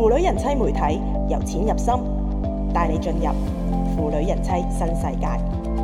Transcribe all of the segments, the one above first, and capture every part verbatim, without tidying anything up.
腐女人妻媒體由淺入深，帶你進入腐女人妻新世界。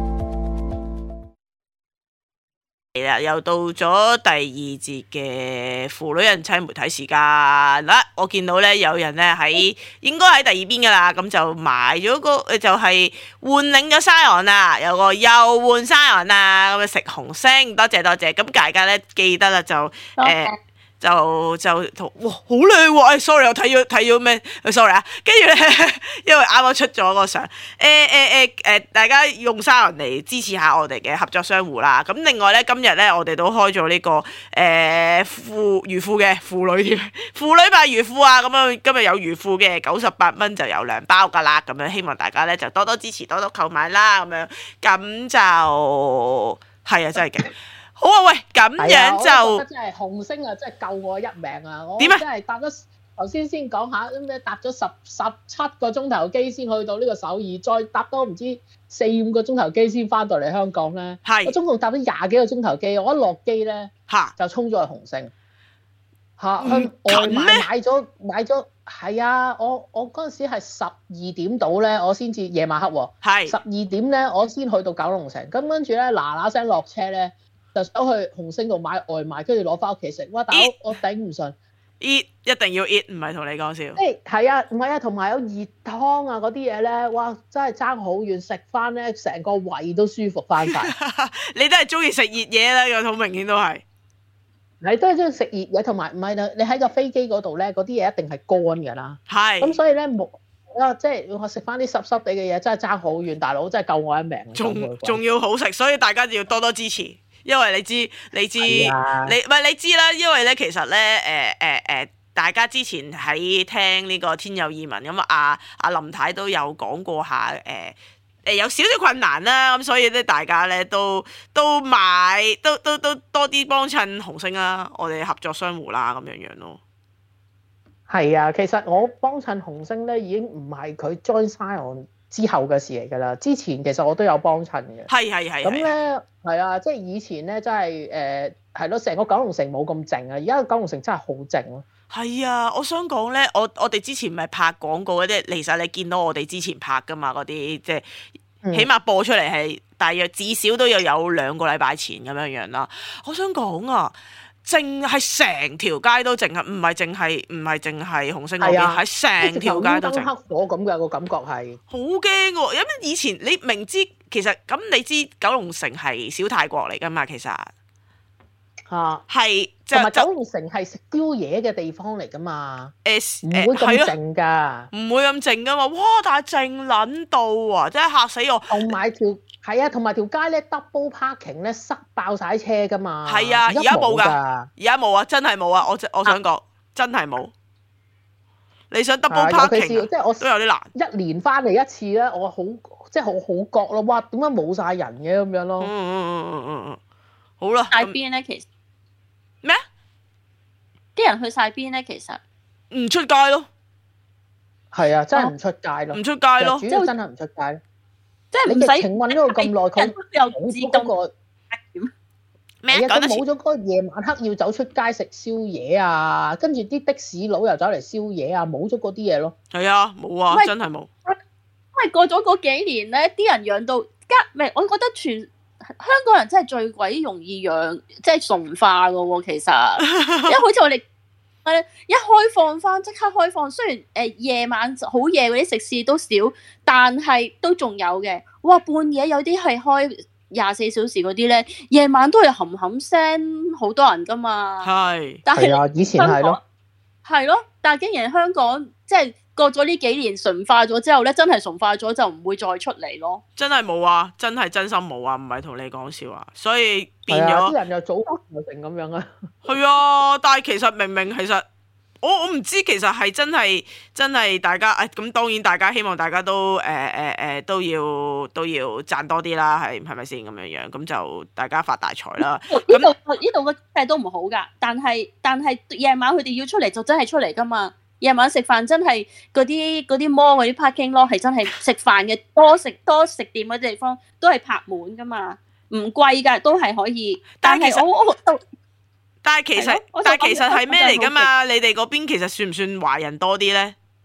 係啦，又到咗第二節嘅腐女人妻媒體時間啦。我見到咧有人咧喺應該喺第二邊噶啦，咁就買咗個就係換領咗 Zion 啦，有個又換 Zion 啦，咁啊食紅星，多謝多謝。咁大家咧記得啦，就誒。呃就就同哇好靚喎！誒 sorry 我睇咗睇咗咩 sorry 啊，跟住咧因為啱啱出咗個相，誒誒誒誒大家用Zion嚟支持下我哋嘅合作商戶啦。咁另外咧今日咧我哋都開咗呢、這個誒腐魚腐嘅腐女添，腐女版魚腐啊！咁樣今日有魚腐嘅九十八蚊就有兩包噶啦，咁樣希望大家咧就多多支持，多多購買啦，咁樣咁就係啊，真係嘅。好啊，喂，咁樣就我覺得真係紅星啊，真係救我一命啊！我點啊？ 真係搭咗頭先先講下咁咩，搭咗十十七個鐘頭機先去到呢個首爾，再搭多唔知四五個鐘頭機先翻到嚟香港咧。係，我總共搭咗廿幾個鐘頭機，我一落機咧嚇就衝咗去紅星嚇，去外賣買咗買咗係啊！我我嗰陣時係十二點到咧，我先至夜晚黑喎，係十二點咧，我先去到九龍城，咁跟住咧嗱嗱聲落車咧。就走去紅星度買外賣，跟住攞翻屋企食。哇！大佬我頂唔順 ，eat 一定要 eat，唔係同你講笑。 即係係啊，唔係啊，同埋有熱湯啊嗰啲嘢咧，哇！真係爭好遠，食翻咧成個胃都舒服翻晒。 你都係中意食熱嘢啦，個好明顯都係。 你都係中意食熱嘢，同埋唔係啦，你喺個飛機嗰度咧，嗰啲嘢一定係乾㗎啦。係。咁所以咧冇啊，即係我食翻啲濕濕地嘅嘢，真係爭好遠，大佬真係救我一命。 仲仲要好食，所以大家就要多多支持。因為你知你知、啊、你唔係你知啦，因為咧其實咧誒誒誒，大家之前喺聽呢個天佑異聞咁啊，阿林太都有講過下誒誒、呃、有少少困難啦，咁所以咧大家咧都都買都都都多啲幫襯紅星啦，我哋合作商戶啦咁樣樣咯。 係啊，其實我幫襯紅星咧已經唔係佢 join Zion之後嘅事嚟㗎啦，之前其實我都有幫襯嘅。係係係。咁咧係啊，即係以前咧真係誒係咯，成、呃、個九龍城冇咁靜啊，而家個九龍城真係好靜咯。係啊，我想講咧，我我哋之前咪拍廣告嗰啲，其實你見到我哋之前拍㗎嘛，嗰啲即係起碼播出嚟係大約至少都要有兩個禮拜前咁樣樣啦。我想講啊。淨係成條街都靜啊，唔係淨係唔係淨係紅星嗰邊，喺成條街都靜。黑火咁嘅個感覺係。好驚喎！因為以前你明知其實咁，你知九龍城係小泰國嚟㗎嘛，其實嚇係同埋九龍城係食宵夜嘅地方嚟㗎嘛。誒唔會咁靜㗎，唔會咁靜㗎嘛。哇！但係靜撚到啊，真係嚇死我。同埋條。係啊，同埋條街咧 double parking 咧塞爆晒車噶嘛。係啊，而家冇噶，而家冇啊，真係冇啊！我我想講、啊，真係冇。你想 double parking，即係我都有啲難。一年翻嚟一次咧，我好即係好好覺咯。哇，點解冇晒人嘅咁樣咯？嗯嗯嗯嗯嗯嗯。好啦。 喺邊咧？其實咩？ 啲人去晒邊咧？其實唔出街咯。係啊，真係唔出街咯。唔出街咯，主要真係唔出街。即係唔使停運咗咁耐，佢又冇咗嗰個咩啊？佢冇咗嗰個夜晚黑要走出街食宵夜啊，跟住啲的士佬又走嚟宵夜啊，冇咗嗰啲嘢咯。係啊，冇啊，真係冇。 因為過咗嗰幾年咧，啲人養到家，唔係我覺得全香港人真係最鬼容易養，即係崇化噶喎。其實，因為好似我哋。一開放翻即刻開放，雖然誒、呃、夜晚好夜嗰啲食肆都少，但係都仲有嘅。哇，半夜有啲係開廿四小時嗰啲咧，夜晚都係冚冚聲，好多人噶嘛。係，但係啊，以前係咯，係咯，但係竟然香港即係過咗呢幾年純化咗之後咧，真係純化咗就唔會再出嚟咯。真係冇啊，真係真心冇啊，唔係同你講笑啊，所以變咗啲人又早又成咁樣啊。係啊，但係其實明明其實我我唔知，其實係真係真係大家誒咁、哎、當然大家希望大家都誒誒誒都要都要賺多啲啦，係係咪先咁樣樣？咁就大家發大財啦。呢度呢度嘅經濟都唔好㗎，但係但係夜晚佢哋要出嚟就真係出嚟㗎嘛。夜晚食飯真係嗰啲嗰啲 mall 嗰啲 parking 咯，係真係食飯嘅多食多食店嗰啲地方都係泊滿㗎嘛，唔貴㗎，都係可以。但係我我但係其實但係其實係咩嚟㗎嘛？你哋嗰邊其實算唔算華人多啲咧？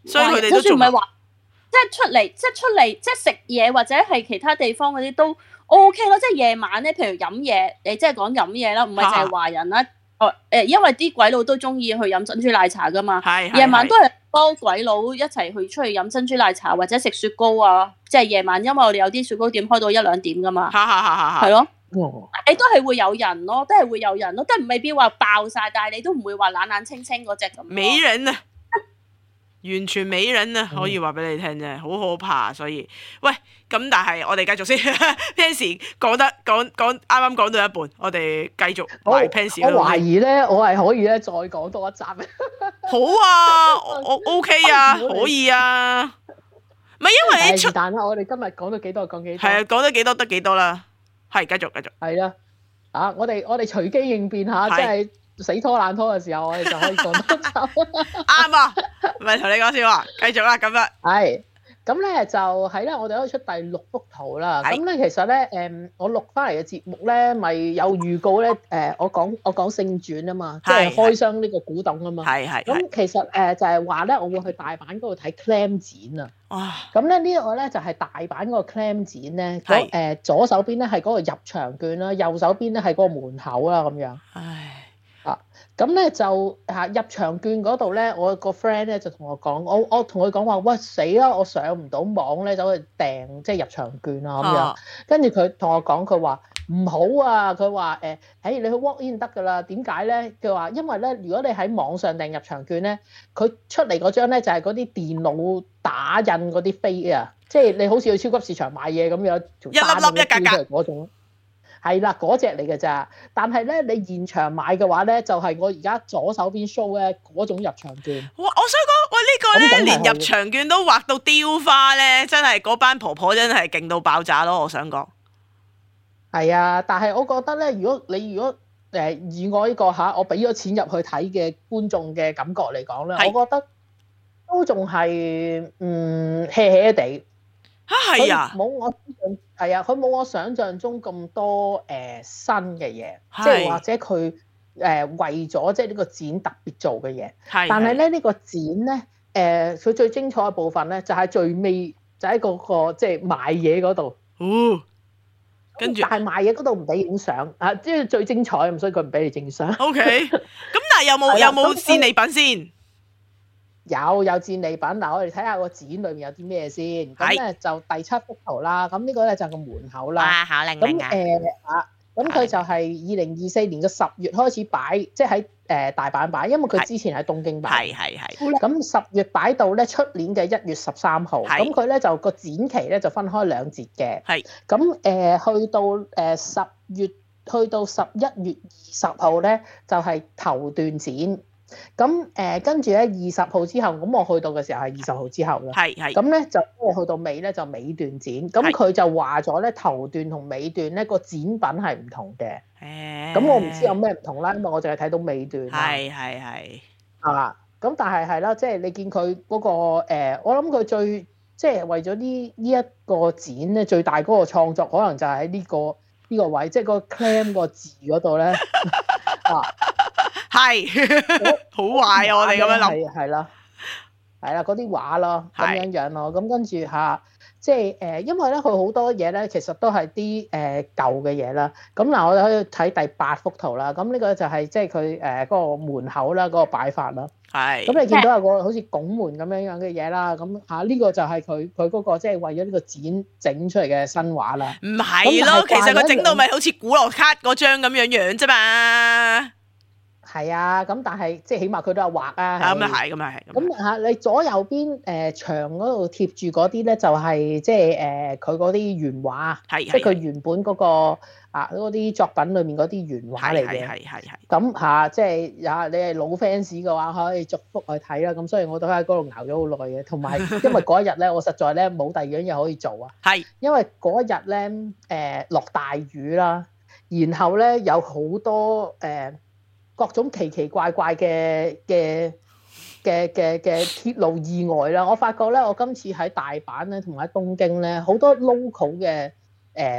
所以佢哋都仲唔係話即係出嚟，即係出嚟，即係食嘢或者係其他地方嗰啲都 O K 咯。即係夜晚咧，譬如飲嘢，你即係講飲嘢啦，唔係淨係華人啦。哦誒，因為啲鬼佬都中意去飲珍珠奶茶噶嘛，夜晚都係幫鬼佬一齊去出去飲珍珠奶茶或者食雪糕啊。即係夜晚，因為我哋有啲雪糕店開到一兩點噶嘛，係咯。你都係會有人咯，都係會有人咯，都係未必話爆晒，但係你都唔會話冷冷清清嗰隻咁。 美人啊，完全美人啊，可以話俾你聽啫，好可怕。所以喂，咁但係我哋繼續先，Pansy 講得講講啱啱講到一半，我哋繼續埋 Pansy。 我懷疑咧，我係可以咧再講多一集。 好啊，我，我 OK 啊，可以啊。唔係因為你出， 但係我哋今日講到幾多講幾多。 係啊，講得幾多得幾多啦。係，繼續繼續。 係啦，啊，我哋我哋隨機應變下，即係死拖爛拖嘅時候，我哋就可以講多集。 啱啊，唔係同你講笑話，繼續啦，咁樣。 係，咁咧就係咧，我哋可以出第六幅圖啦。咁咧其實咧，誒，我錄翻嚟嘅節目咧，咪有預告咧，誒，我講我講聖傳啊嘛，即係開箱呢個古董啊嘛。係係。咁其實誒就係話咧，我會去大阪嗰度睇 clam 展啊。哇！咁咧呢個咧就係大阪嗰個 clam 展咧，嗰誒左手邊咧係嗰個入場券啦，右手邊咧係嗰個門口啦咁樣。唉！啊，咁咧就嚇入場券嗰度咧，我個 friend 咧就同我講，我我同佢講話，喂死啦！我上唔到網咧，走去訂即係入場券啊咁樣。跟住佢同我講，佢話唔好啊，佢話誒，誒你去 walk in 得㗎啦。點解咧？佢話因為咧，如果你喺網上訂入場券咧，佢出嚟嗰張咧就係嗰啲電腦打印嗰啲飛啊，即係你好似去超級市場買嘢咁樣，一粒粒一格格嗰種。係啦，嗰隻嚟嘅咋。但係咧，你現場買嘅話咧，就係、是、我而家左手邊 show 咧嗰種入場券。哇！我想講，喂、這個、呢個咧連入場券都畫到雕花咧，真係嗰班婆婆真係勁到爆炸咯！我想講。係啊，但係我覺得咧，如果你如果誒、呃、以我呢、這個嚇，我俾咗錢入去睇嘅觀眾嘅感覺嚟講咧，我覺得都仲係嗯 hea hea 地。嚇係啊！冇我係啊，佢冇我想象中咁多誒、呃、新嘅嘢，即係或者佢誒、呃、為咗即係呢個展特別做嘅嘢。係，但係咧呢、這個展咧誒，佢、呃、最精彩嘅部分咧就喺、是、最尾，就喺、是、嗰、那個即係賣嘢嗰度。哦，跟住但係賣嘢嗰度唔俾影相啊，即係最精彩咁，所以佢唔俾你影相。O K，咁但係有冇有冇戰利品先？有有戰利品嗱，我哋睇下個展裏面有啲咩先。咁咧就第七幅圖啦。咁呢個咧就係個門口啦。哇，好靚靚啊！咁誒啊，咁佢就係二零二四年嘅十月開始擺，即係喺誒大阪擺，因為佢之前喺東京擺。係係係。咁十月擺到咧出年嘅一月十三號。咁佢咧就個展期咧就分開兩節嘅。係。咁誒去到誒十月，去到十一月二十號咧就係頭段展。咁誒跟住咧二十號之後，咁我去到嘅時候係二十號之後啦。係係。咁咧就去到尾咧就尾段展，咁佢就話咗咧頭段同尾段咧個展品係唔同嘅。誒。咁我唔知有咩唔同啦，因為我淨係睇到尾段。係係係。啊，咁但係係啦，即係你見佢嗰個誒，我諗佢最即係為咗呢呢一個展咧，最大嗰個創作可能就係喺呢個呢個位，即係個 clam 個字嗰度咧。啊。係，好壞啊！我哋咁樣諗，係啦，係啦，嗰啲畫咯，咁樣樣咯，咁跟住嚇，即係誒，因為咧佢好多嘢咧，其實都係啲誒舊嘅嘢啦。咁嗱，我哋可以睇第八幅圖啦。咁呢個就係即係佢誒嗰個門口啦，嗰個擺法啦。係。咁你見到有個好似拱門咁樣樣嘅嘢啦，咁嚇呢個就係佢佢嗰個即係為咗呢個展整出嚟嘅新畫啦。唔係咯，其實佢整到咪好似古羅卡嗰張咁樣樣啫嘛。係啊，咁但係即係起碼佢都有畫啊。咁啊係，咁啊係。咁嚇你左右邊誒、呃、牆嗰度貼住嗰啲咧，就係即係誒佢嗰啲原畫，即係佢原本嗰、嗰個啊嗰啲作品裏面嗰啲原畫嚟嘅。係係係係。咁嚇即係啊，你係老 fans 嘅話，可以逐幅去睇啦。咁所以我都喺嗰度熬咗好耐嘅，同埋因為嗰一日咧，我實在咧冇第二樣嘢可以做啊。係。因為嗰日咧誒落大雨啦，然後咧有好多誒。呃各種奇奇怪怪嘅嘅嘅嘅嘅鐵路意外啦，我發覺咧，我今次喺大阪咧同埋喺東京咧，好多 local 嘅誒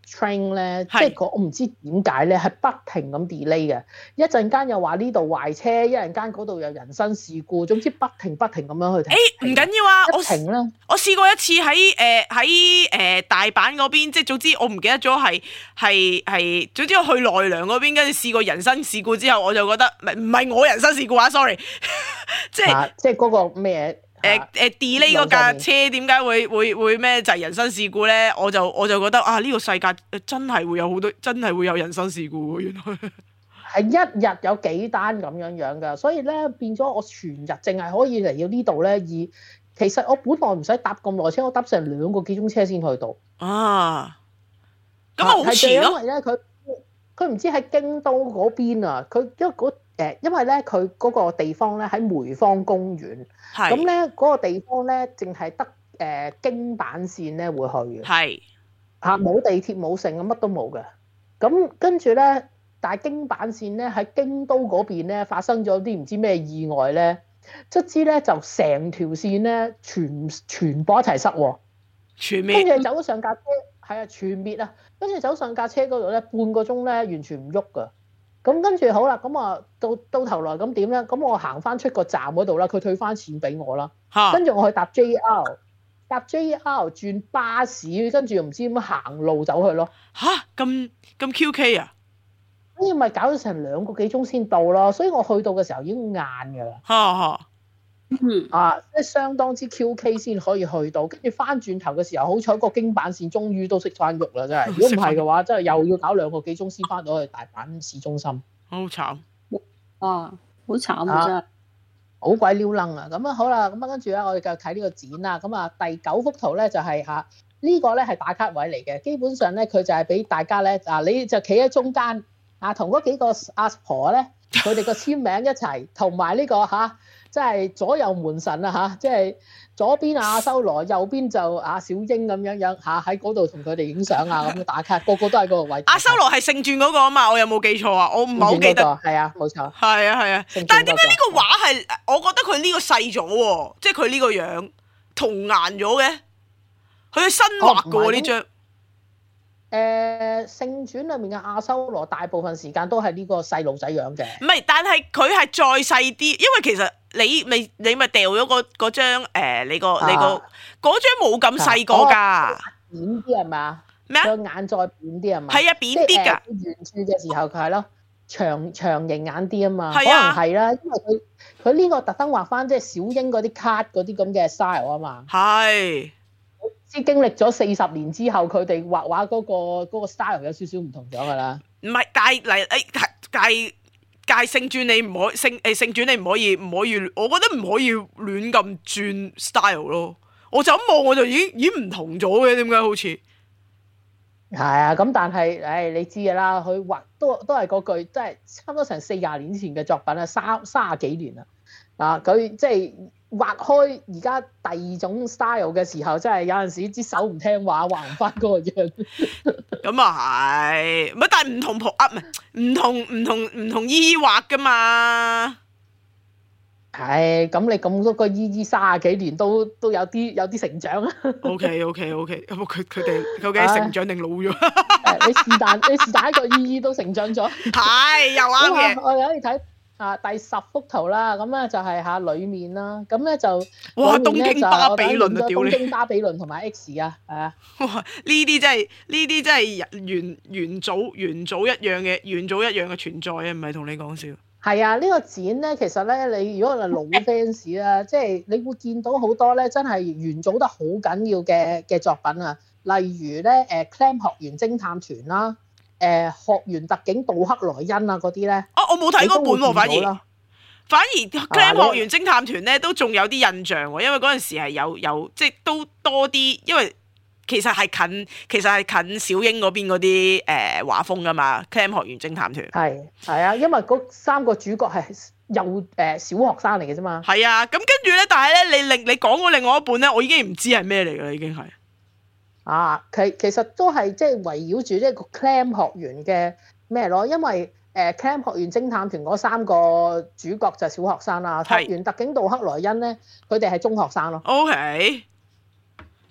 train 咧，即係我唔知點解咧，係不停咁 delay 嘅。一陣間又話呢度壞車，一陣間嗰度有人身事故，總之不停不停咁樣去停。 誒唔緊要啊， 我停啦。 我試過一次喺誒喺誒大阪嗰邊，即係總之我唔記得咗係係係，總之我去奈良嗰邊，跟住試過人身事故之後，我就覺得唔係唔係我人身事故啊 ，sorry， 即係、啊、 即係嗰個咩？ 誒誒 delay 嗰架車點解會會會咩就係人身事故咧？我就我就覺得啊，呢個世界真係會有好多真係會有人身事故喎，原來係一日有幾單咁樣樣㗎，所以咧變咗我全日淨係可以嚟到呢度咧，而其實我本來唔使搭咁耐車，我搭成兩個幾鐘車先去到啊，咁啊好遲咯， 因為咧佢佢唔知喺京都嗰邊啊，佢因為嗰誒，因為咧佢嗰個地方咧喺梅芳公園，咁咧嗰個地方咧淨係得誒京阪線咧會去嘅，係嚇冇地鐵冇城咁乜都冇嘅。咁跟住咧，但係京阪線咧喺京都嗰邊咧發生咗啲唔知咩意外咧，卒之咧就成條線咧全全部一齊塞喎，全滅。跟住走咗上架車，係啊全滅啊！跟住走上架車嗰度咧，半個鐘咧完全唔喐噶。咁跟住好啦，咁啊到到頭來咁點咧？咁我行翻出個站嗰度啦，佢退翻錢俾我啦。跟住我去搭 J R， 搭 J R 轉巴士，跟住又唔知點樣行路走去咯。 吓？咁咁 Q K 啊？ 所以咪搞咗成兩個幾鐘先到咯。所以我去到嘅時候已經晏㗎啦。嚇嚇。嗯啊，即係相當之 Q K 先可以去到，跟住翻轉頭嘅時候，好彩個京阪線終於都識翻喐啦，真係。如果唔係嘅話，真係又要搞兩個幾鐘先翻到去大阪市中心。好慘啊！好慘啊！真係好鬼撩楞啊！咁啊好啦，咁啊跟住咧，我哋繼續睇呢個展啦。咁啊第九幅圖咧就係嚇呢個咧係打卡位嚟嘅，基本上咧佢就係俾大家咧啊，你就企喺中間啊，同嗰幾個阿婆咧，佢哋個簽名一齊，同埋呢個嚇。即係左右門神啊嚇！即係左邊阿修羅，右邊就阿小英咁樣樣嚇，喺嗰度同佢哋影相啊，咁樣打卡，個個都喺嗰個位。阿修羅係聖傳嗰個啊嘛，我有冇記錯啊？我唔係好記得。 係啊，冇錯。 係啊係啊，但係點解呢個畫係？我覺得佢呢個細咗喎，即係佢呢個樣童顏咗嘅，佢新畫嘅喎呢張。 誒聖傳裏面嘅阿修羅大部分時間都係呢個細路仔樣嘅。唔係， 但係佢係再細啲，因為其實你咪你咪掉咗個嗰張誒你個你個嗰張冇咁細個㗎， 扁啲係嘛？咩啊？個眼再扁啲係嘛？ 係啊，扁啲㗎。 圓柱嘅時候佢係咯，長長形眼啲啊嘛，可能係啦，因為佢佢呢個特登畫翻即係小英嗰啲卡嗰啲咁嘅 style 啊嘛。係。啲經歷咗四十年之後，佢哋畫畫嗰個嗰個 style 有少少唔同咗㗎啦。 唔係，但係嚟誒戒戒聖傳你唔可聖誒聖傳你唔可以唔可以，我覺得唔可以亂咁轉 style 咯。我就咁望我就已經已經唔同咗嘅，點解好似？ 係啊，咁但係誒你知㗎啦，佢畫都都係嗰句，即係差唔多成四廿年前嘅作品啦，三三十幾年啦。啊，佢即係。畫開而家第二種 style 嘅時候，真係有陣時支手唔聽話，畫唔翻嗰個樣。 咁啊係，乜但係唔同婆啊，唔係唔同唔同唔同姨姨畫噶嘛。 係，咁你咁多個姨姨三十幾年都都有啲有啲成長啊。 O K O K O K，咁佢佢哋究竟係成長定老咗？ 你是但你是但一個姨姨都成長咗。 係又啱嘅。 我哋可以睇。啊，第十幅圖啦，咁咧就係嚇裏面啦，咁咧就哇東京巴比倫啊， 屌你！東京巴比倫同埋 X 啊，係啊！ 哇，呢啲真係呢啲真係元元祖元祖一樣嘅元祖一樣嘅存在啊，唔係同你講笑。係啊，呢個展咧，其實咧，你如果係老 fans 啦，即係你會見到好多咧，真係元祖得好緊要嘅嘅作品啊，例如咧誒 Clam 學園偵探團啦。誒學園特警杜克萊恩啊嗰啲咧， 啊我冇睇嗰本喎，反而反而 Clam 學園偵探團咧都仲有啲印象喎，因為嗰陣時係有有即係都多啲，因為其實係近其實係近小英嗰邊嗰啲誒畫風噶嘛 Clam 學園偵探團係係啊，因為嗰三個主角係幼誒小學生嚟嘅啫嘛。 係啊，咁跟住咧，但係咧你另你講過另外一本咧，我已經唔知係咩嚟㗎啦，已經係。 啊，其其實都係即係圍繞住呢個 Clam 學園嘅咩咯，因為誒 Clam 學園偵探團嗰三個主角就係小學生啦，學園特警杜克萊恩咧，佢哋係中學生咯。 O K，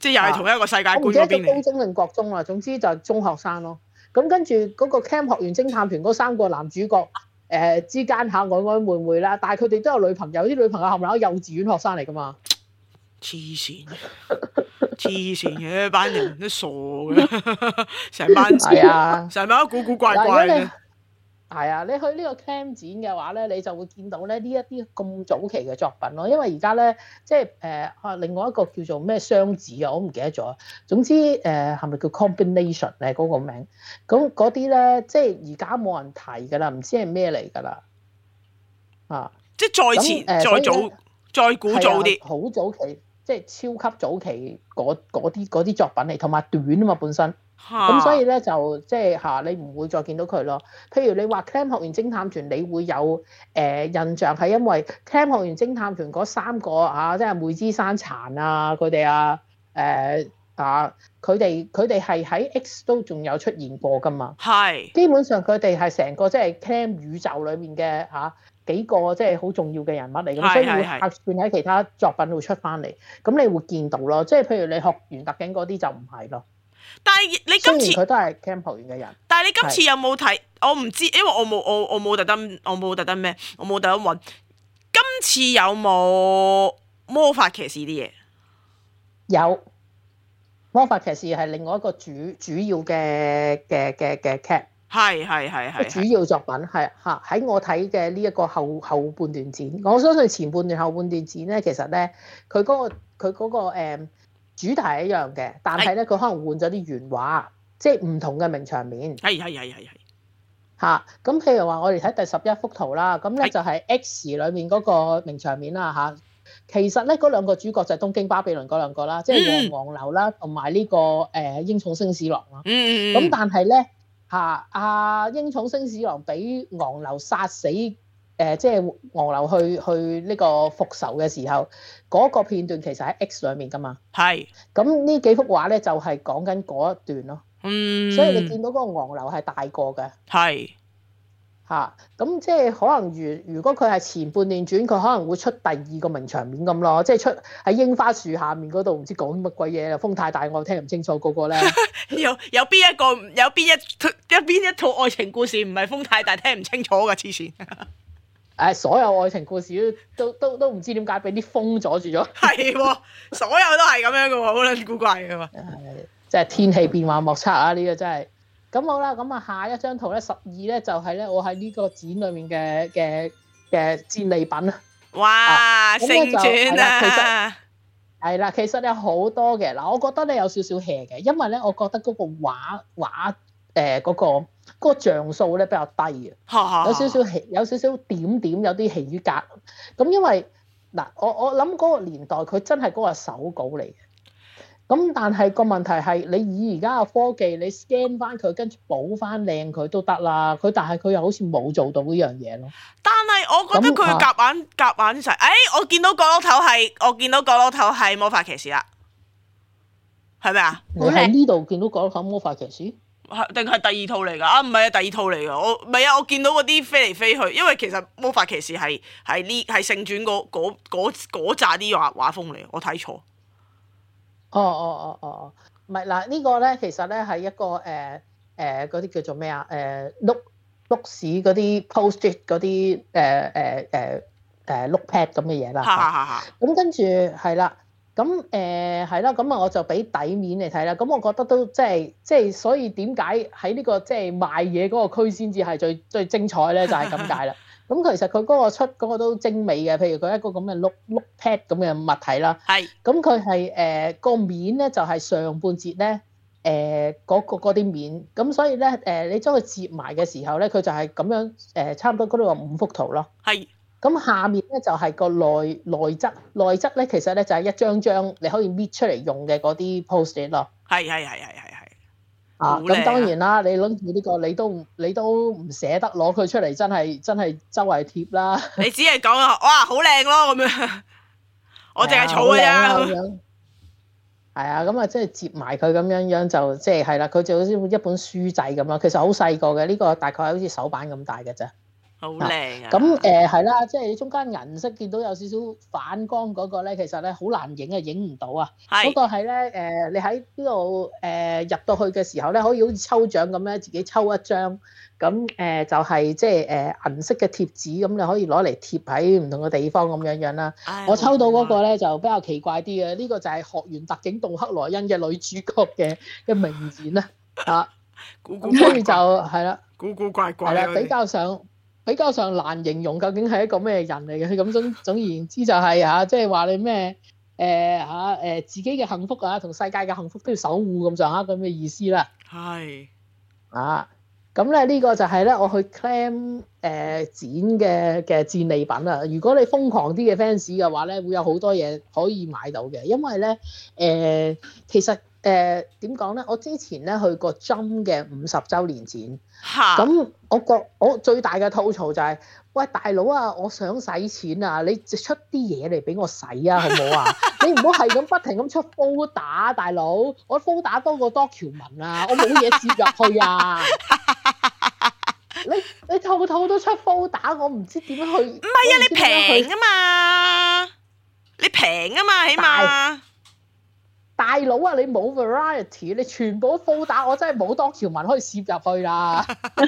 即係又係同一個世界觀嗰邊嚟。我唔記得咗高中定國中啦，總之就係中學生咯。咁跟住嗰個 Cam 學園偵探團嗰三個男主角誒、呃、之間嚇曖曖昧昧啦，但係佢哋都有女朋友，啲女朋友係咪幼稚園學生嚟㗎嘛？ 黐線，黐線嘅班人都傻嘅，成班係啊， 成班都古古怪怪嘅。 係啊，你去呢個 Cam 展嘅話咧，你就會見到咧呢一啲咁早期嘅作品咯。因為而家咧，即係誒啊，另外一個叫做咩雙子啊，我唔記得咗。總之誒，係、呃、咪叫 combination 咧嗰個名？咁嗰啲咧，即係而家冇人提㗎啦，唔知係咩嚟㗎啦。啊， 即係再前、呃、再早、再古早啲， 好、啊、早期，即係超級早期嗰啲嗰啲作品嚟，同埋短啊嘛本身。咁所以咧就即係嚇你唔會再見到佢咯。譬如你話 Cam 學園偵探團，你會有誒、呃、印象係因為 Cam 學園偵探團嗰三個啊，即係梅之山殘啊，佢哋啊誒啊，佢哋佢哋係喺 X 都仲有出現過噶嘛。係基本上佢哋係成個即係 Cam 宇宙裏面嘅嚇、啊、幾個即係好重要嘅人物嚟，咁所以會客串喺其他作品會出翻嚟，咁你會見到咯。即係譬如你學完特警嗰啲就唔係咯。 但係你今次佢都係 Cam 學園嘅人， 但係你今次有冇睇？我唔知，因為我冇我我冇特登，我冇特登咩？我冇特登揾。今次有冇魔法騎士啲嘢？有魔法騎士係另外一個主主要嘅嘅嘅嘅劇， 係係係係主要作品係嚇喺我睇嘅呢一個後後半段展，我相信前半段後半段展咧，其實咧佢嗰個佢嗰個誒。主題係一樣嘅，但係咧佢可能換咗啲原畫，即係唔同嘅名場面。 係係係係係嚇，咁譬如話我哋睇第十一幅圖啦，咁咧就係 X 裏面嗰個名場面啦嚇。其實咧嗰兩個主角就係東京巴比倫嗰兩個啦，即係黃黃流啦，同埋呢個誒英寵星矢郎啦。嗯嗯。咁但係咧嚇，阿英寵星矢郎俾昂流殺死。誒即係昂流去去呢個復仇嘅時候，嗰、那個片段其實喺 X 裏面噶嘛。係。咁呢幾幅畫咧就係講緊嗰一段咯。嗯。所以你見到嗰個昂流係大個嘅。係。嚇、啊，咁即係可能如如果佢係前半段轉，佢可能會出第二個名場面咁咯，即係出喺櫻花樹下面嗰度，唔知講乜鬼嘢啊！風太大，我聽唔清楚嗰個咧。有有邊一個有邊一有邊一套愛情故事唔係風太大聽唔清楚㗎？黐線。誒，所有愛情故事都都都都唔知點解俾啲風阻住咗。係喎，所有都係咁樣嘅喎，好撚古怪嘅嘛。誒，即係天氣變幻莫測啊！呢個真係。咁好啦，咁啊下一張圖咧，十二咧就係咧我喺呢個展裏面嘅嘅嘅戰利品啊。哇！聖傳啊！係啦，其實有好多嘅嗱，我覺得咧有少少 hea 嘅，因為咧我覺得嗰個畫畫誒嗰個嗰個像素咧比較低啊，有少少起有少少點點有啲起格。咁因為嗱，我我諗嗰個年代佢真係嗰個手稿嚟嘅。咁但係個問題係你以而家嘅科技，你 scan 翻佢跟住補翻靚佢都得啦。佢但係佢又好似冇做到呢樣嘢咯。但係我覺得佢夾硬夾硬晒。誒、哎，我見到角落頭係我見到角落頭係魔法騎士啦，係咪啊？你喺呢度見到角落頭魔法騎士？係定係第二套嚟㗎？啊，唔係啊，第二套嚟㗎。我唔係啊，我見到嗰啲飛嚟飛去，因為其實魔法騎士係係呢係聖傳嗰嗰嗰嗰扎啲畫畫風嚟，我睇錯。哦哦哦哦哦，唔係嗱，呢個咧其實咧係一個誒誒嗰啲叫做咩啊？誒碌碌屎嗰啲 post-it 嗰啲誒誒誒誒碌 pad 咁嘅嘢啦。嚇嚇嚇！咁跟住係啦，咁誒係啦，咁啊我就俾底面嚟睇啦。咁我覺得都即係即係，所以點解喺呢個即係賣嘢嗰個區先至係最最精彩咧？就係咁解啦。咁其實佢嗰個出嗰個都精美嘅，譬如佢一個咁嘅碌碌 pad 咁嘅物體啦。係。咁佢係誒個面咧就係上半截咧誒嗰個嗰啲面，咁所以咧誒你將佢接埋嘅時候咧，佢就係咁樣誒差唔多嗰度有五幅圖咯。係。咁下面咧就係個內內側，內側咧其實咧就係一張張你可以搣出嚟用嘅嗰啲 post-it 咯。係係係係係係。啊，咁當然啦，你諗住呢個你都你都唔捨得攞佢出嚟，真係真係周圍貼啦。你只係講啊，哇，好靚咯咁樣，我淨係儲嘅啫。係啊，咁啊，即係接埋佢咁樣樣就即係係啦，佢就好似一本書仔咁咯。其實好細個嘅，呢個大概好似手板咁大嘅啫。 好靚啊！ 咁誒係啦，即係你中間銀色見到有少少反光嗰個咧，其實咧好難影啊，影唔到啊。嗰是個係咧誒，你喺呢度誒入到去嘅時候咧，可以好似抽獎咁咧，自己抽一張，咁誒、呃、就係、是、即係誒銀色嘅貼紙，咁你可以攞嚟貼喺唔同嘅地方咁樣樣啦。哎、我抽到嗰個咧就比較奇怪啲嘅，呢、這個就係學園特警杜克萊恩嘅女主角嘅嘅名言啦嚇。咁所以就係啦， 古古怪怪係啦，比較上。比較上難形容究竟係一個咩人嚟嘅，咁總總而言之就係、是、嚇，即係話你咩誒嚇誒自己嘅幸福啊，同世界嘅幸福都要守護咁上下咁嘅意思啦。 係是啊，咁咧呢個就係咧我去 Clam 誒、呃、展嘅嘅戰利品啊。如果你瘋狂啲嘅 fans 嘅話咧，會有好多嘢可以買到嘅，因為咧誒、呃、其實誒點講咧，我之前咧去過 Jump 嘅五十週年展。咁我覺我最大嘅吐槽就係、是，喂大佬啊，我想使錢啊，你出啲嘢嚟俾我使啊，好唔好啊？你唔好係咁不停咁出 folder，大佬，我 folder 多過 document 啊，我冇嘢接入去啊。你你套套都出 folder，我唔知點樣去。唔係啊，你平啊嘛，你平啊嘛，起碼。 大佬啊，你冇 variety， 你全部都 folder，我真係冇多條文可以攝入去啦。唔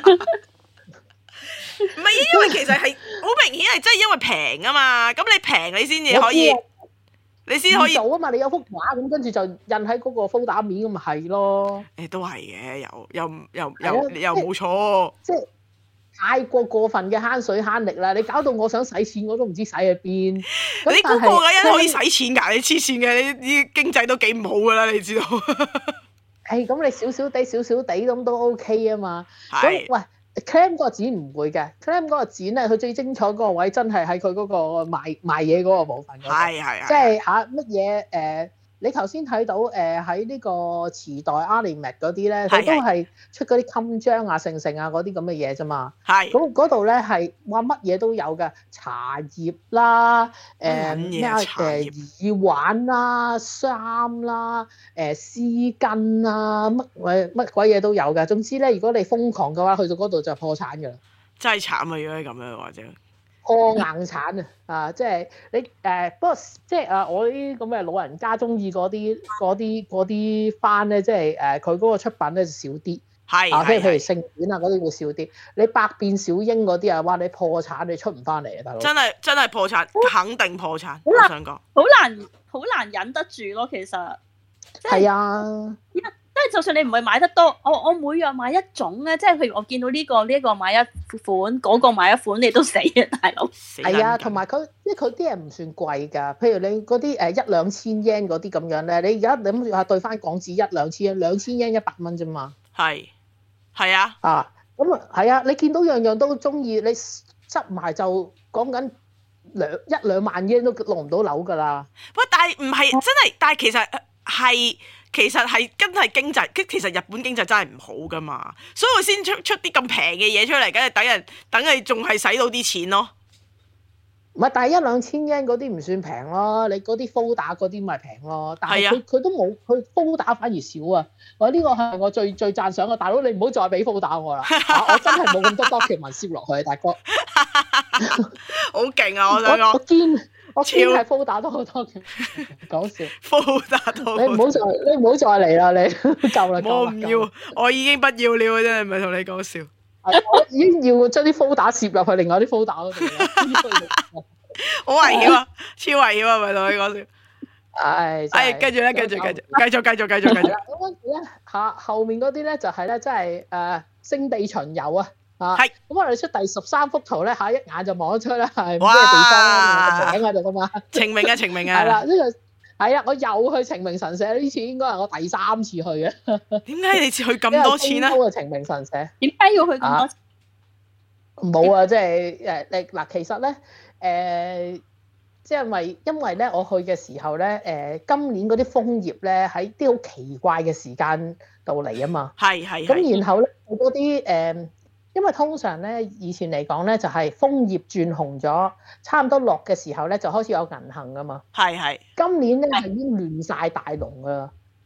係啊，因為其實係好明顯係真係因為平啊嘛，咁你平你先至可以，你先可以做啊嘛。你有幅畫咁，跟住就印喺嗰個 folder 面咁咪係咯。 誒，都係嘅，又又又又又冇錯。 即係太過過分嘅慳水慳力啦！你搞到我想使錢我都唔知使喺邊。 你估個個人可以使錢㗎？你黐線嘅，你啲經濟都幾唔好㗎啦，你知道。 誒，咁你少少地少少地咁都 OK 啊嘛。 係。 喂 Clam 嗰個展唔會嘅 Clam 嗰個展咧，佢最精彩嗰個位真係喺佢嗰個賣賣嘢嗰個部分。 係係係。 即係嚇乜嘢誒？你頭先睇到誒喺呢個時代 Animate 嗰啲咧，佢都係出嗰啲襟章啊、成成啊嗰啲咁嘅嘢啫嘛。 係。 咁嗰度咧係哇乜嘢都有嘅，茶葉啦、誒咩誒耳環啦、衫啦、誒絲巾啦，乜鬼乜鬼嘢都有嘅。總之咧，如果你瘋狂嘅話，去到嗰度就破產㗎啦。真係慘啊！如果係咁樣或者。破硬產啊！啊，即係你誒、呃，不過即係啊，我啲咁嘅老人家中意嗰啲嗰啲嗰啲番咧，即係誒佢嗰個出品咧就少啲，係啊，即係譬如聖典啊嗰啲會少啲。你百變小櫻嗰啲啊，哇！你破產你出唔翻嚟啊，大佬！真係真係破產，肯定破產。 我想講，好難好難忍得住咯，其實。 係啊。 即係就算你唔係買得多，我我每樣買一種咧，即係譬如我見到呢個呢一個買一款，嗰個買一款，你都死啊，大佬！ 係啊，同埋佢即係佢啲嘢唔算貴㗎。譬如你嗰啲誒一兩千 yen 嗰啲咁樣咧，你而家諗住下對翻港紙一兩千，兩千 yen 一百蚊啫嘛。係係啊。 啊，咁啊係啊，你見到樣樣都中意，你執埋就講緊兩一兩萬 yen 都落唔到樓㗎啦。 喂，但係唔係真係，但係其實係。其實係真係經濟，其實日本經濟真係唔好噶嘛，所以我先出出啲咁平嘅嘢出嚟，梗係等人等你仲係使到啲錢咯。 唔係，但係一兩千 yen 嗰啲唔算平咯，你嗰啲 folder 嗰啲咪平咯。但係佢佢都冇，佢 folder 反而少啊。我呢個係我最最讚賞嘅，大佬你唔好再俾 folder 我啦、啊，我真係冇咁多 document 燒落去，大哥。 好勁啊！我想講。 我堅。我超係 folder 都好多嘅，講笑。 folder 都。 你唔好再，你唔好再嚟啦！你夠啦，夠啦。 我唔要，我已經不要了，真係唔係同你講笑。 我已經要將啲 folder 攝入去另外啲 folder 嗰度。 好危險啊！超危險啊！唔係同你講笑。 唉， 唉，跟住咧，繼續，繼續，繼續，繼續，繼續，繼續。 咁跟住咧，下後面嗰啲咧就係咧，即係誒聖地巡遊啊！啊，係，咁我哋出第十三幅圖咧，嚇一眼就望得出啦，係咩地方咧？井喺度噶嘛？ 晴明啊，晴明啊！ 係啦，呢個係啊，我又去晴明神社，呢次應該係我第三次去嘅。 點解你次去咁多次咧？ 京都嘅晴明神社， 點解要去咁多次？ 冇啊，即係誒誒嗱，其實咧誒，即係因為因為咧，我去嘅時候咧，誒今年嗰啲楓葉咧喺啲好奇怪嘅時間度嚟啊嘛。係係。咁然後咧，嗰啲誒。因為通常咧，以前嚟講咧，就係楓葉轉紅咗，差唔多落嘅時候咧，就開始有銀杏噶嘛。係係。今年咧係已經亂晒大龍噶啦，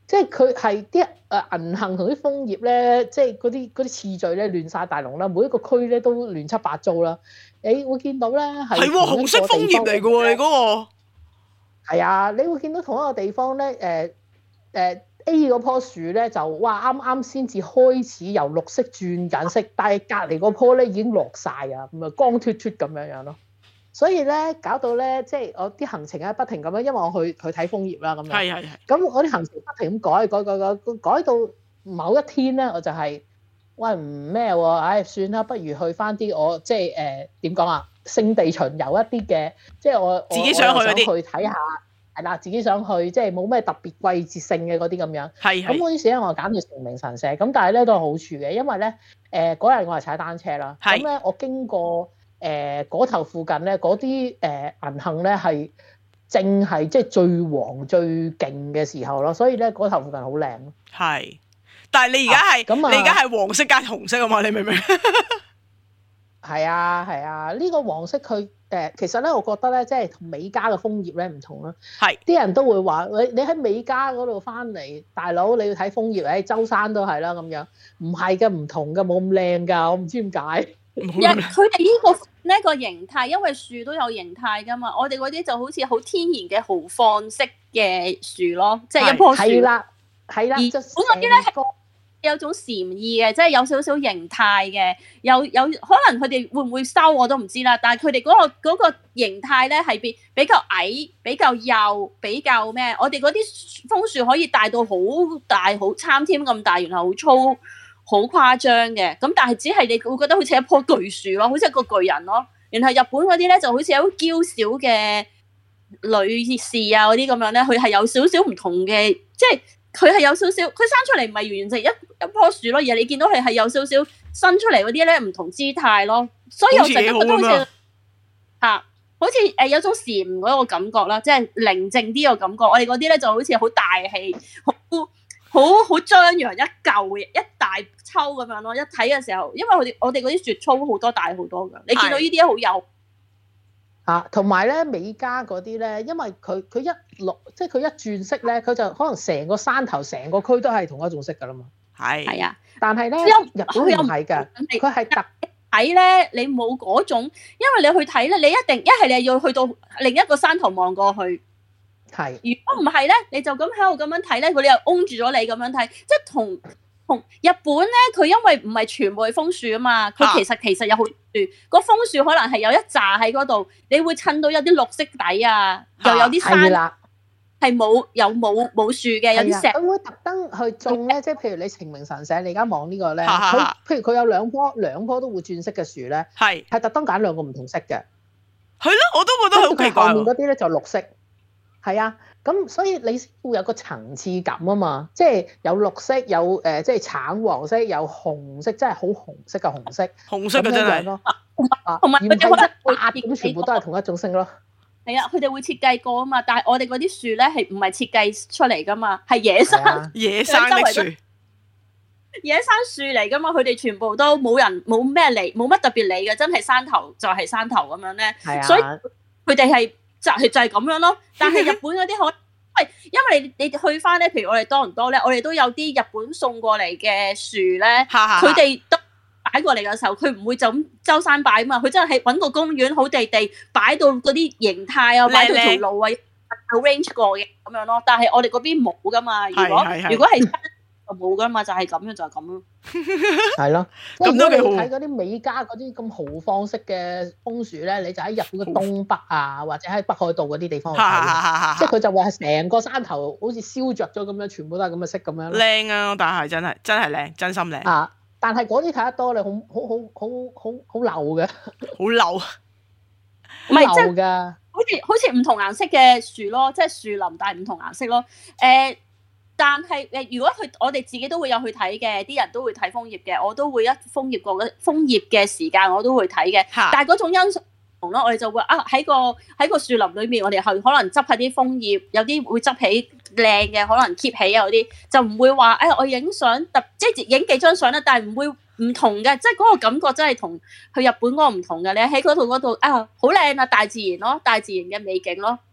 即係佢係啲誒銀杏同啲楓葉咧，即係嗰啲嗰啲次序咧亂晒大龍啦，每一個區咧都亂七八糟啦。你會見到咧係係喎，紅色楓葉嚟嘅喎，你嗰個係啊，你會見到同一個地方咧，誒、呃、誒、呃、A 嗰棵樹咧就哇啱啱先至開始由綠色轉緊色，但係隔離嗰棵咧已經落晒啊，咁啊光脫脫咁樣樣咯。所以咧，搞到咧，即係我啲行程咧不停咁樣，因為我去去睇楓葉啦，咁樣。係係係。咁我啲行程不停咁改改改改，改到某一天咧，我就係、是、喂唔咩喎？唉、哎，算啦，不如去翻啲我即係誒點講啊？聖地巡遊一啲嘅，即係我自己想去嗰啲， 去睇下係啦，自己想去，即係冇咩特別季節性嘅嗰啲咁樣。係係。咁嗰陣時咧，我揀住成名神社，咁但係咧都有好處嘅，因為咧誒嗰日我係踩單車啦，咁咧我經過。誒嗰頭附近咧，嗰啲誒銀杏咧係正係即係最黃最勁嘅時候咯，所以咧嗰頭附近好靚咯。 係，但係你而家係咁啊，你而家係黃色加紅色啊嘛，你明唔明？ 係啊係啊，呢、呢個黃色佢誒、呃、其實咧，我覺得咧，即係同美加嘅楓葉咧唔同啦。係，啲人都會話你你喺美加嗰度翻嚟，大佬你要睇楓葉，喺舟山都係啦咁樣，唔係嘅，唔同嘅，冇咁靚㗎，我唔知點解。 佢哋呢個呢、呢個形態，因為樹都有形態噶嘛，我哋嗰啲就好似好天然嘅豪放式嘅樹咯，即係一棵樹。係啦，係啦。而本嗰啲咧係有種禪意嘅，即係有少少形態嘅，有有可能佢哋會唔會收我都唔知啦。但係佢哋嗰個嗰個形態咧係比比較矮、比較幼、比較咩？我哋嗰啲楓樹可以大到好大、好參天咁大，然後好粗。好誇張嘅，咁但係只係你會覺得好似一棵巨樹咯，好似一個巨人咯。然後日本嗰啲咧就好似有好嬌小嘅女士啊嗰啲咁樣咧，佢係有少少唔同嘅，即係佢係有少少，佢生出嚟唔係完完整一一棵樹咯，而係你見到佢係有少少生出嚟嗰啲咧唔同姿態咯。所以我成日覺得好似嚇，好似誒有種禪嗰個感覺啦，即係寧靜啲個感覺。我哋嗰啲咧就好似好大氣，好好好張揚一嚿一大抽咁樣咯，一睇嘅時候，因為我哋我哋嗰啲樹粗好多大好多噶，你見到呢啲好幼啊，同埋咧美加嗰啲咧，因為佢佢一落即係佢一轉色咧，佢就可能成個山頭成個區都係同一種色噶啦嘛。係係啊，但係咧日本唔係㗎，佢係特睇咧，你冇嗰種，因為你去睇咧，你一定一係你要去到另一個山頭望過去。係，如果唔係咧，你就咁喺度咁樣睇咧，佢哋又擁住咗你咁樣睇，即係同同日本咧，佢因為唔係全部係楓樹啊嘛，佢其實、啊、其實有好樹，個楓樹可能係有一紮喺嗰度，你會襯到有啲綠色底啊，又有啲山係冇有冇冇樹嘅，有啲石。佢會特登去種咧，即係譬如你晴明神社，你而家望呢個咧，佢譬如佢有兩棵兩棵都會轉色嘅樹咧，係係特登揀兩個唔同色嘅。 係咯，我都覺得好奇怪。 後面嗰啲咧就綠色。係啊，咁所以你會有個層次感啊嘛，即係有綠色，有誒即係橙黃色，有紅色，即係好紅色嘅紅色， 紅色嘅真係咯， 同埋佢哋覺得八咁全部都係同一種色咯。 係啊，佢哋會設計過啊嘛，但係我哋嗰啲樹咧係唔係設計出嚟噶嘛，係野生、啊、 野生嘅樹， 野生樹嚟噶嘛，佢哋全部都冇人冇咩理，冇乜特別理嘅，真係山頭就係山頭咁樣咧，啊、所以佢哋係。就係就係咁樣咯，但係日本嗰啲可，喂，因為你你去翻咧，譬如我哋多唔多咧，我哋都有啲日本送過嚟嘅樹咧，佢哋都擺過嚟嘅時候，佢唔會就咁周山擺啊嘛，佢真係揾個公園好地地擺到嗰啲形態啊，擺到條路啊 arrange 過嘅咁樣咯。但係我哋嗰邊冇噶嘛，如果如果係就冇噶嘛，就係咁樣就係咁咯。 係咯，咁都幾好。睇嗰啲美加嗰啲咁豪放式嘅楓樹咧，你就喺日本嘅東北啊，或者喺北海道嗰啲地方去睇，即係佢就話係成個山頭好似燒着咗咁樣，全部都係咁嘅色咁樣。靚啊！但係真係真係靚，真心靚啊！但係嗰啲睇得多，你好好好好好好流嘅， 好流， 唔係即係好似好似唔同顏色嘅樹咯，即係樹林，但係唔同顏色咯，誒、呃。但係誒，如果佢我哋自己都會有去睇嘅，啲人都會睇楓葉嘅，我都會一楓葉過嘅楓葉嘅時間我都會睇嘅。但係嗰種欣賞唔同咯，我哋就會啊喺個喺個樹林裏面，我哋係可能執下啲楓葉，有啲會執起靚嘅，可能 keep 起啊嗰啲，就唔會話誒、哎、我影相特即係影幾張相啦，但係唔會唔同嘅，即係嗰個感覺真係同去日本嗰個唔同嘅。你喺嗰度嗰度啊，好靚啊，大自然咯，大自然嘅美景咯。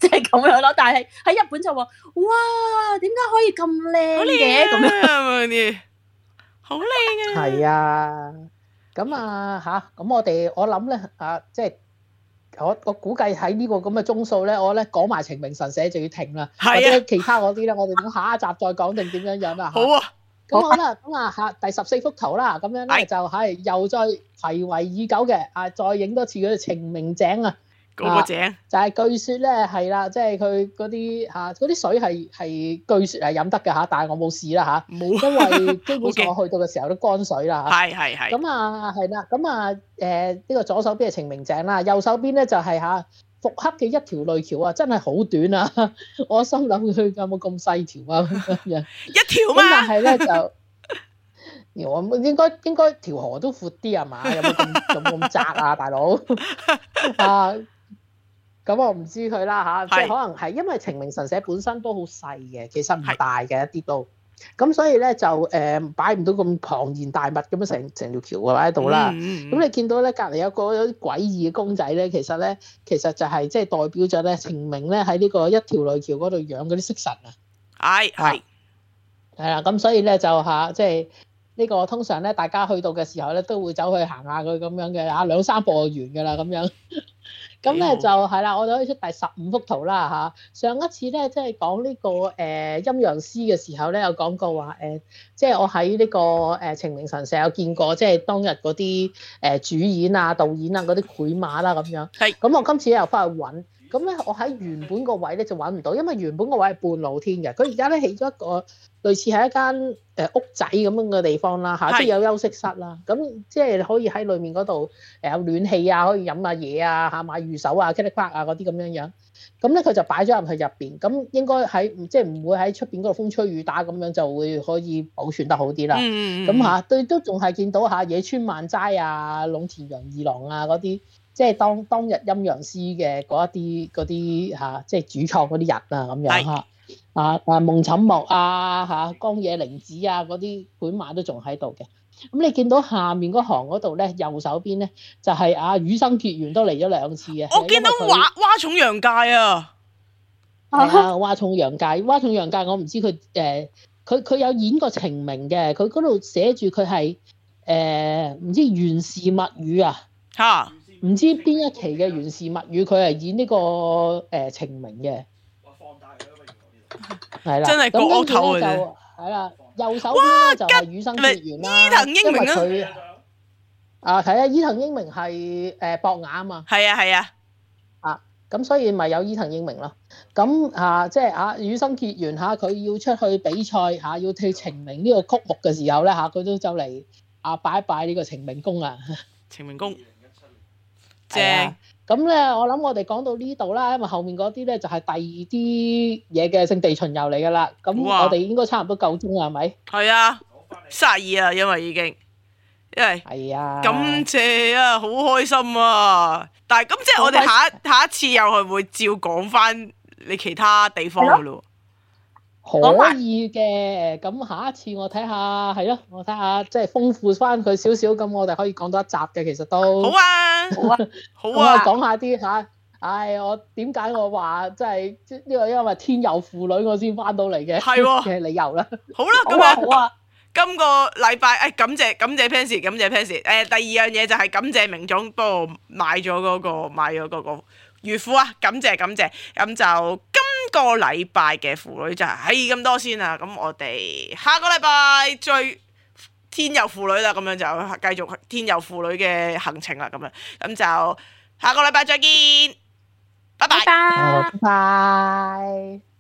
即係咁樣咯。但係喺日本就話，哇，點解可以咁靚嘅咁樣啲？好靚啊！ 係啊，咁啊吓，咁我哋我諗咧啊，即係我我估計喺呢個咁嘅鐘數咧，我咧講埋晴明神社就要停啦，或者其他嗰啲咧，我哋等下一集再講定點樣樣啊？ 好啊， 咁好啦，咁啊吓第十四幅圖啦，咁樣咧就係又再睽違已久嘅啊，再影多次嗰個晴明井啊！ 嗰個井、啊、 就係、是、據說咧係啦，即係佢嗰啲嚇嗰啲水係係據說係飲得嘅嚇，但係我冇試啦嚇，冇，因為基本上我去到嘅時候都乾水啦嚇。係係係。咁啊係啦，咁啊誒呢個左手邊係晴明井啦，右手邊咧就係嚇復刻嘅一條淚橋啊，真係好短啊！我心諗佢有冇咁細條啊咁樣？一條嘛。咁但係咧就。我應該應該條河都闊啲係嘛？有冇咁有冇咁窄啊，大佬啊？咁我唔知佢啦嚇，即係可能係因為晴明神社本身都好細嘅，其實唔大嘅一啲都，咁所以咧就誒擺唔到咁龐然大物咁樣成成條橋啊喺度啦。咁、嗯嗯、你見到咧隔離有個有啲詭異嘅公仔咧，其實咧其實就係即係代表咗咧晴明咧喺呢個一條淚橋嗰度養嗰啲色神啊。係係係啦，咁所以咧就嚇即係。呢、這個通常咧，大家去到嘅時候咧，都會走去行下佢咁樣嘅嚇，兩三步就完㗎啦咁樣。咁咧就係啦，我哋可以出第十五幅圖啦嚇。上一次咧，即係講呢個誒陰陽師嘅時候咧，有講過話誒，即係我喺呢個誒晴明神社有見過，即係當日嗰啲誒主演啊、導演啊嗰啲繪馬啦咁樣。係。咁我今次又翻去揾。咁咧，我喺原本個位咧就揾唔到，因為原本個位係半露天嘅。佢而家咧起咗一個類似係一間誒屋仔咁樣嘅地方啦，嚇，即係有休息室啦。咁即係可以喺裏面嗰度誒有暖氣啊，可以飲下嘢啊，嚇買御守啊、Kitty Park 啊嗰啲咁樣樣。咁咧佢就擺咗入去入邊，咁應該喺即係唔會喺出邊嗰度風吹雨打咁樣，就會可以保存得好啲啦。咁、嗯、嚇，對都仲係見到嚇野村萬齋啊、隴田洋二郎啊嗰啲。即係當當日陰陽師嘅嗰一啲嗰啲嚇，即係主創嗰啲人啊咁樣嚇，啊啊夢寢幕啊嚇，江野玲子啊嗰啲本馬都仲喺度嘅。咁你見到下面嗰行嗰度咧，右手邊咧就係、是、啊羽生結弦都嚟咗兩次啊。 我見到蛙蛙重陽界啊， 係啊蛙重陽界，蛙重陽界我唔知佢誒，佢、呃、佢有演過晴明嘅，佢嗰度寫住佢係誒唔知源氏物語啊嚇。唔知邊一期嘅源氏物語，佢係演呢、這個誒晴明嘅。放大係啦，真係個屋頭嘅啫。係啦，右手邊咧就係羽生結弦啦。伊藤英明啊！佢啊，係啊，伊藤英明係誒博雅啊嘛。係啊，係啊。啊，咁所以咪有伊藤英明咯。咁啊，即係啊，羽生結弦嚇，佢要出去比賽嚇，要跳晴明呢個曲目嘅時候咧嚇，佢都走嚟啊拜一拜呢個晴明宮啊。晴明宮。正咁咧，我諗我哋講到呢度啦，因為後面嗰啲咧就係第二啲嘢嘅聖地巡遊嚟噶啦。咁我哋應該差唔多夠鐘啦，係咪？係啊，三十二啊，因為已經，因為係啊，感謝啊，好開心啊！但係咁即係我哋下一下一次又係會照講翻你其他地方噶咯。可以嘅，咁下一次我睇下係咯，我睇下即係豐富翻佢少少，咁我哋可以講多一集嘅，其實都好啊，好啊，好啊，講下啲吓，唉，我點解我話即係呢個因為天佑父女我先翻到嚟嘅係嘅理由啦。好啦，咁啊，好啊，今個禮拜誒感謝感謝 Pansy，感謝 Pansy，誒第二樣嘢就係感謝明總幫我買咗嗰個買咗嗰個魚腐啊，感謝感謝，咁就今個禮拜嘅婦女就係咁多先啦，咁我哋下個禮拜再天佑婦女啦，咁樣就繼續天佑婦女嘅行程啦，咁樣咁就下個禮拜再見，拜拜，拜拜。